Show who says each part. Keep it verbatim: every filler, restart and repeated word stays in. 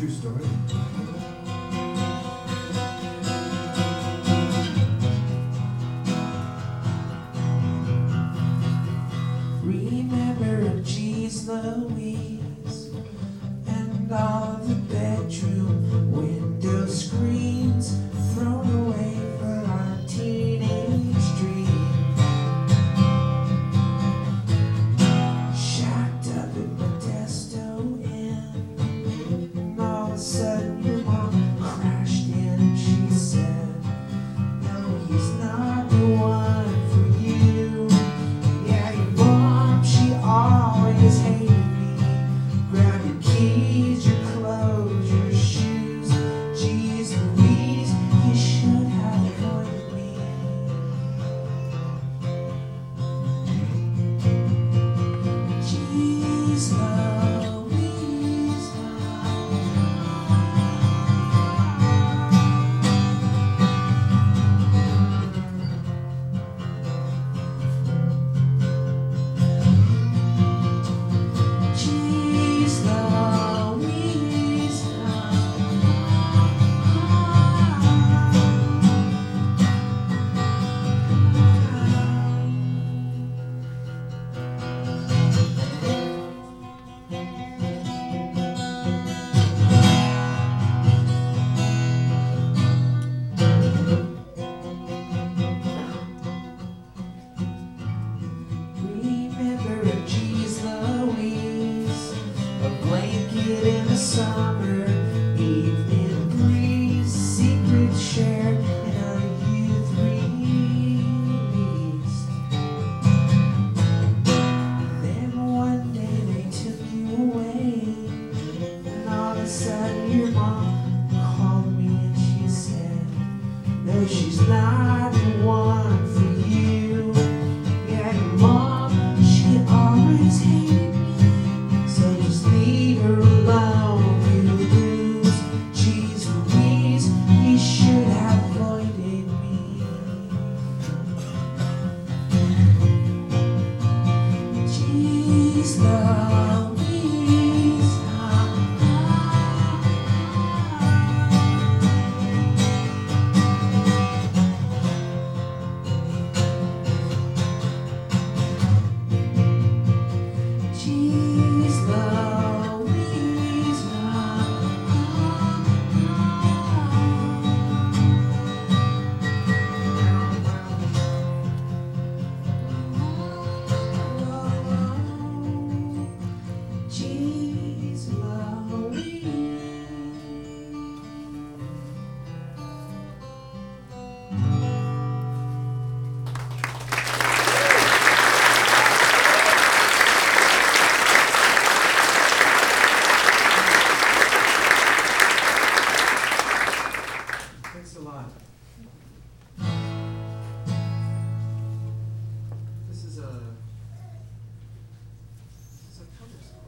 Speaker 1: true story.
Speaker 2: Remember G's Louise and all the bedroom window screens thrown away for our teenage dream. Shacked up in Modesto Inn, and all of a sudden your mom crashed in and she said, "No, he's not the one for you." Yeah, your mom, she always hated me. Grab your keys, your clothes, your shoes. Geez Louise, you should have avoided me. Geez Louise, Geez Louise. Remember G's Louise, a blanket in the summer, evening breeze, secret shared in our youth released. Then one day they took you away, and all of a sudden your mom called me and she said, "No, she's not the one for you." Yeah, your mom, she always hated me, so just leave her alone, you lose. Geez Louise, you should have avoided me. Geez Louise, Geez Louise, Geez Louise.
Speaker 1: Thanks a lot.